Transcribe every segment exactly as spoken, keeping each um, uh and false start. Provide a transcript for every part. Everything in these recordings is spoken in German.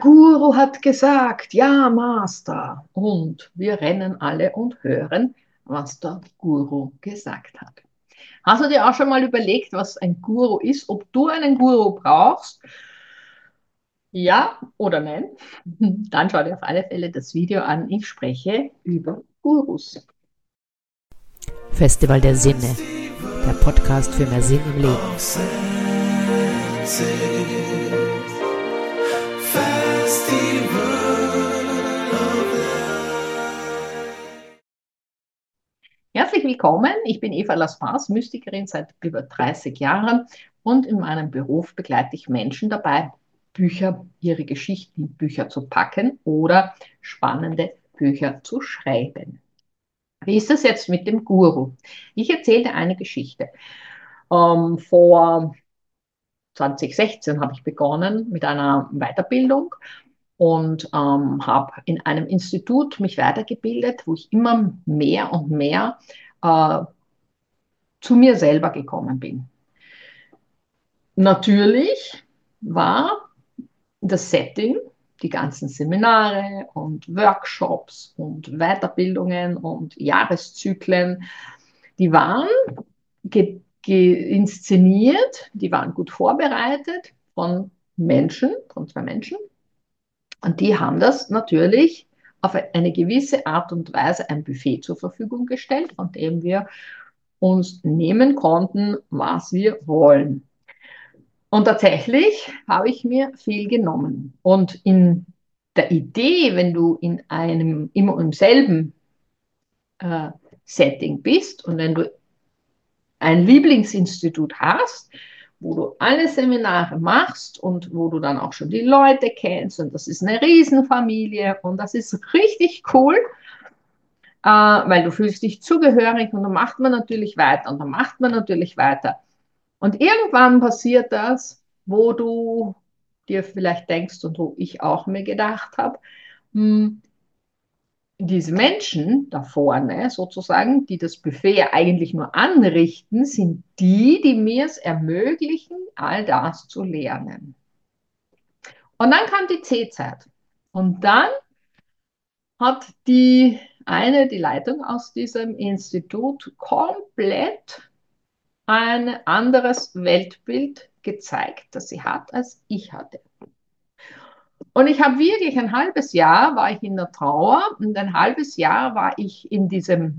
Guru hat gesagt, ja, Master. Und wir rennen alle und hören, was der Guru gesagt hat. Hast du dir auch schon mal überlegt, was ein Guru ist, ob du einen Guru brauchst? Ja oder nein? Dann schau dir auf alle Fälle das Video an. Ich spreche über Gurus. Festival der Sinne, der Podcast für mehr Sinn im Leben. Herzlich willkommen, ich bin Eva Laspars, Mystikerin seit über dreißig Jahren und in meinem Beruf begleite ich Menschen dabei, Bücher, ihre Geschichten in Bücher zu packen oder spannende Bücher zu schreiben. Wie ist das jetzt mit dem Guru? Ich erzähle dir eine Geschichte. Ähm, vor zwanzig sechzehn habe ich begonnen mit einer Weiterbildung und ähm, habe in einem Institut mich weitergebildet, wo ich immer mehr und mehr äh, zu mir selber gekommen bin. Natürlich war das Setting, die ganzen Seminare und Workshops und Weiterbildungen und Jahreszyklen, die waren ge ge inszeniert, die waren gut vorbereitet von Menschen, von zwei Menschen. Und die haben das natürlich auf eine gewisse Art und Weise ein Buffet zur Verfügung gestellt, von dem wir uns nehmen konnten, was wir wollen. Und tatsächlich habe ich mir viel genommen. Und in der Idee, wenn du in einem immer im selben äh, Setting bist und wenn du ein Lieblingsinstitut hast, wo du alle Seminare machst und wo du dann auch schon die Leute kennst und das ist eine Riesenfamilie und das ist richtig cool, äh, weil du fühlst dich zugehörig und dann macht man natürlich weiter und dann macht man natürlich weiter. Und irgendwann passiert das, wo du dir vielleicht denkst und wo ich auch mir gedacht habe, hm, diese Menschen da vorne sozusagen, die das Buffet ja eigentlich nur anrichten, sind die, die mir es ermöglichen, all das zu lernen. Und dann kam die C-Zeit. Und dann hat die eine, die Leitung aus diesem Institut, komplett ein anderes Weltbild gezeigt, das sie hat, als ich hatte. Und ich habe wirklich ein halbes Jahr war ich in der Trauer und ein halbes Jahr war ich in diesem,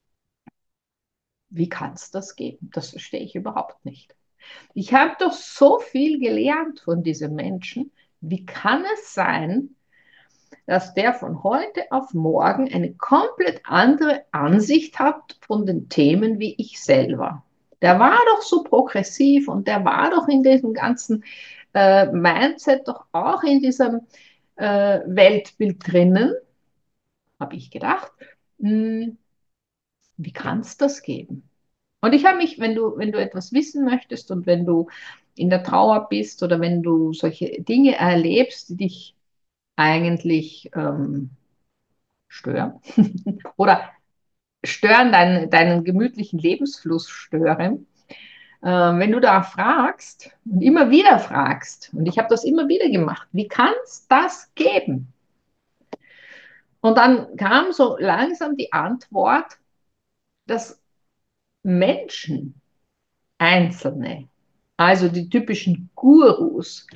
wie kann es das geben? Das verstehe ich überhaupt nicht. Ich habe doch so viel gelernt von diesem Menschen. Wie kann es sein, dass der von heute auf morgen eine komplett andere Ansicht hat von den Themen wie ich selber? Der war doch so progressiv und der war doch in diesem ganzen äh, Mindset doch auch in diesem äh, Weltbild drinnen, habe ich gedacht. Hm, wie kann es das geben? Und ich habe mich, wenn du, wenn du etwas wissen möchtest und wenn du in der Trauer bist oder wenn du solche Dinge erlebst, die dich eigentlich ähm, stören oder stören, deinen, deinen gemütlichen Lebensfluss stören, äh, wenn du da fragst und immer wieder fragst, und ich habe das immer wieder gemacht, wie kann es das geben? Und dann kam so langsam die Antwort, dass Menschen, Einzelne, also die typischen Gurus,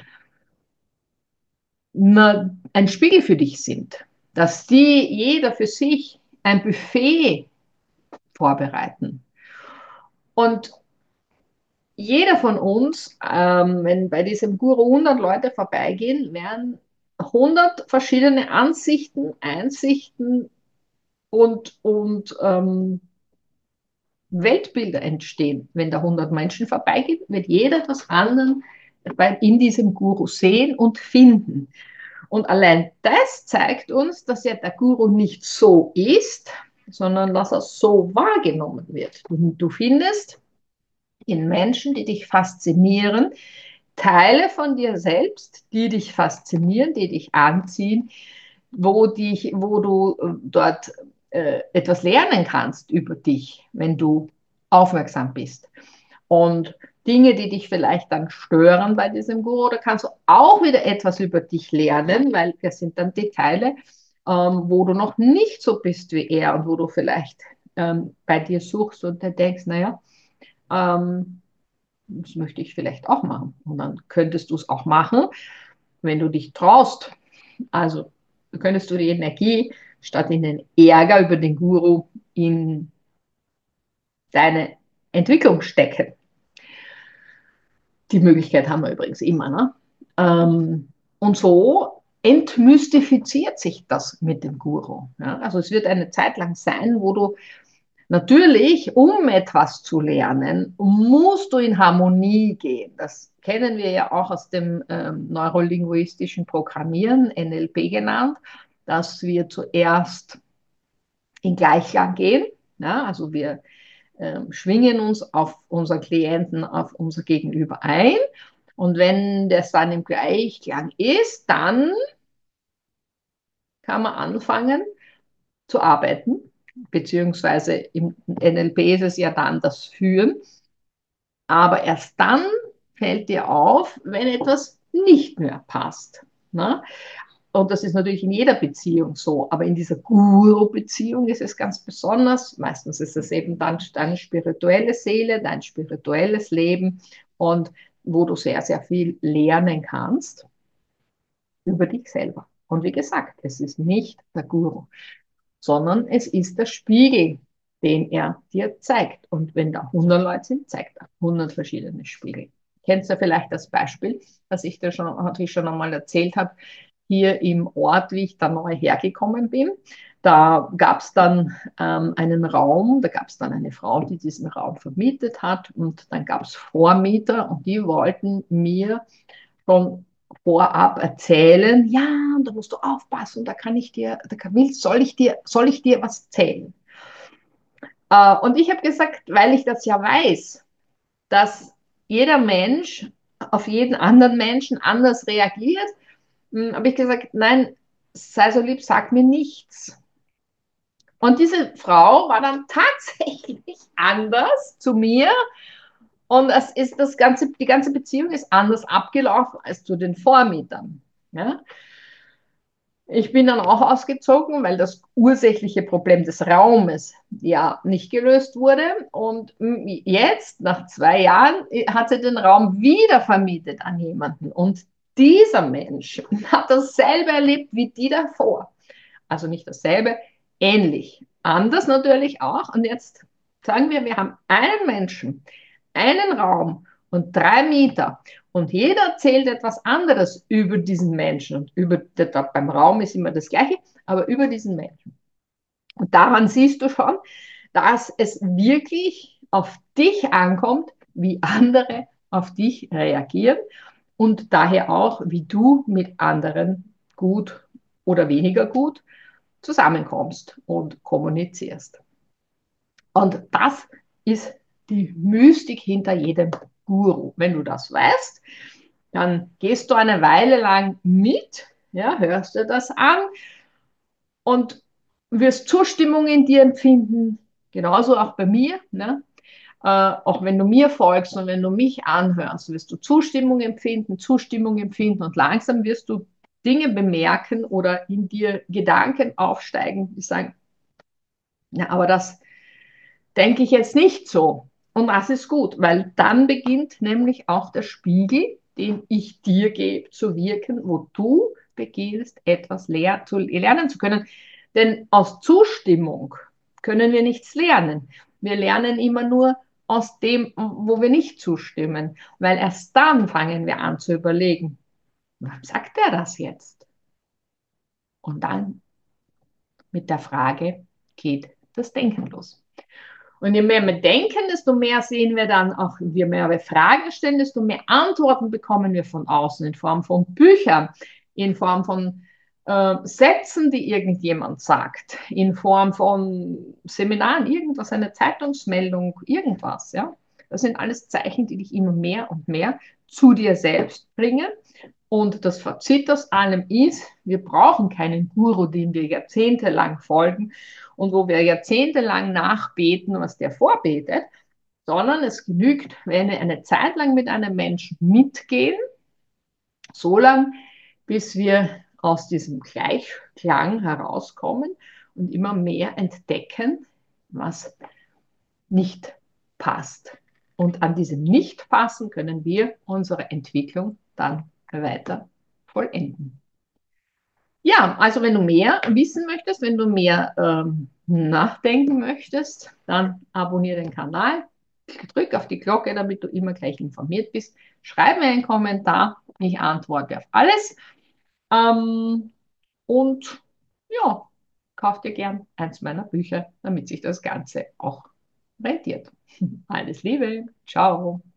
na, ein Spiegel für dich sind, dass die jeder für sich ein Buffet vorbereiten. Und jeder von uns, ähm, wenn bei diesem Guru hundert Leute vorbeigehen, werden hundert verschiedene Ansichten, Einsichten und, und ähm, Weltbilder entstehen. Wenn da hundert Menschen vorbeigehen, wird jeder das anderen in diesem Guru sehen und finden. Und allein das zeigt uns, dass ja der Guru nicht so ist, sondern dass er so wahrgenommen wird. Du, du findest in Menschen, die dich faszinieren, Teile von dir selbst, die dich faszinieren, die dich anziehen, wo, dich, wo du äh, dort äh, etwas lernen kannst über dich, wenn du aufmerksam bist. Und Dinge, die dich vielleicht dann stören bei diesem Guru, da kannst du auch wieder etwas über dich lernen, weil das sind dann die Teile, ähm, wo du noch nicht so bist wie er und wo du vielleicht ähm, bei dir suchst und dann denkst, naja, ähm, das möchte ich vielleicht auch machen. Und dann könntest du es auch machen, wenn du dich traust. Also könntest du die Energie statt in den Ärger über den Guru in deine Entwicklung stecken. Die Möglichkeit haben wir übrigens immer. Ne? Ähm, und so entmystifiziert sich das mit dem Guru. Ja? Also es wird eine Zeit lang sein, wo du natürlich, um etwas zu lernen, musst du in Harmonie gehen. Das kennen wir ja auch aus dem ähm, neurolinguistischen Programmieren, N L P genannt, dass wir zuerst in Gleichklang gehen. Ja? Also wir ähm, schwingen uns auf unseren Klienten, auf unser Gegenüber ein. Und wenn das dann im Gleichklang ist, dann kann man anfangen zu arbeiten, beziehungsweise im N L P ist es ja dann das Führen. Aber erst dann fällt dir auf, wenn etwas nicht mehr passt. Ne? Und das ist natürlich in jeder Beziehung so, aber in dieser Guru-Beziehung ist es ganz besonders. Meistens ist es eben dann deine spirituelle Seele, dein spirituelles Leben und wo du sehr, sehr viel lernen kannst über dich selber. Und wie gesagt, es ist nicht der Guru, sondern es ist der Spiegel, den er dir zeigt. Und wenn da hundert Leute sind, zeigt er hundert verschiedene Spiegel. Kennst du vielleicht das Beispiel, was ich dir schon, was ich schon einmal erzählt habe, hier im Ort, wie ich da neu hergekommen bin. Da gab es dann ähm, einen Raum, da gab es dann eine Frau, die diesen Raum vermietet hat und dann gab es Vormieter und die wollten mir schon vorab erzählen, ja, da musst du aufpassen, da kann ich dir, da kann, willst, soll ich dir, soll ich dir was erzählen? Äh, und ich habe gesagt, weil ich das ja weiß, dass jeder Mensch auf jeden anderen Menschen anders reagiert, habe ich gesagt, nein, sei so lieb, sag mir nichts. Und diese Frau war dann tatsächlich anders zu mir und es ist das ganze, die ganze Beziehung ist anders abgelaufen als zu den Vormietern. Ja? Ich bin dann auch ausgezogen, weil das ursächliche Problem des Raumes ja nicht gelöst wurde. Und jetzt, nach zwei Jahren, hat sie den Raum wieder vermietet an jemanden. Und dieser Mensch hat dasselbe erlebt wie die davor. Also nicht dasselbe, ähnlich. Anders natürlich auch. Und jetzt sagen wir, wir haben einen Menschen, einen Raum und drei Mieter. Und jeder erzählt etwas anderes über diesen Menschen. Und über, beim Raum ist immer das Gleiche, aber über diesen Menschen. Und daran siehst du schon, dass es wirklich auf dich ankommt, wie andere auf dich reagieren und daher auch, wie du mit anderen gut oder weniger gut zusammenkommst und kommunizierst. Und das ist die Mystik hinter jedem Guru. Wenn du das weißt, dann gehst du eine Weile lang mit, ja, hörst dir das an und wirst Zustimmung in dir empfinden, genauso auch bei mir. Ne? Äh, auch wenn du mir folgst und wenn du mich anhörst, wirst du Zustimmung empfinden, Zustimmung empfinden und langsam wirst du Dinge bemerken oder in dir Gedanken aufsteigen, die sagen, ja, aber das denke ich jetzt nicht so. Und das ist gut, weil dann beginnt nämlich auch der Spiegel, den ich dir gebe, zu wirken, wo du beginnst, etwas lehr zu lernen zu können. Denn aus Zustimmung können wir nichts lernen. Wir lernen immer nur aus dem, wo wir nicht zustimmen, weil erst dann fangen wir an zu überlegen, warum sagt er das jetzt? Und dann mit der Frage geht das Denken los. Und je mehr wir denken, desto mehr sehen wir dann auch, je mehr wir Fragen stellen, desto mehr Antworten bekommen wir von außen in Form von Büchern, in Form von äh, Sätzen, die irgendjemand sagt, in Form von Seminaren, irgendwas, eine Zeitungsmeldung, irgendwas. Ja? Das sind alles Zeichen, die dich immer mehr und mehr zu dir selbst bringen. Und das Fazit aus allem ist, wir brauchen keinen Guru, dem wir jahrzehntelang folgen und wo wir jahrzehntelang nachbeten, was der vorbetet, sondern es genügt, wenn wir eine Zeit lang mit einem Menschen mitgehen, so lange, bis wir aus diesem Gleichklang herauskommen und immer mehr entdecken, was nicht passt. Und an diesem Nicht-Passen können wir unsere Entwicklung dann weiter vollenden. Ja, also wenn du mehr wissen möchtest, wenn du mehr ähm, nachdenken möchtest, dann abonniere den Kanal, drück auf die Glocke, damit du immer gleich informiert bist. Schreib mir einen Kommentar, ich antworte auf alles. Ähm, und ja, kauf dir gern eins meiner Bücher, damit sich das Ganze auch rentiert. Alles Liebe, ciao.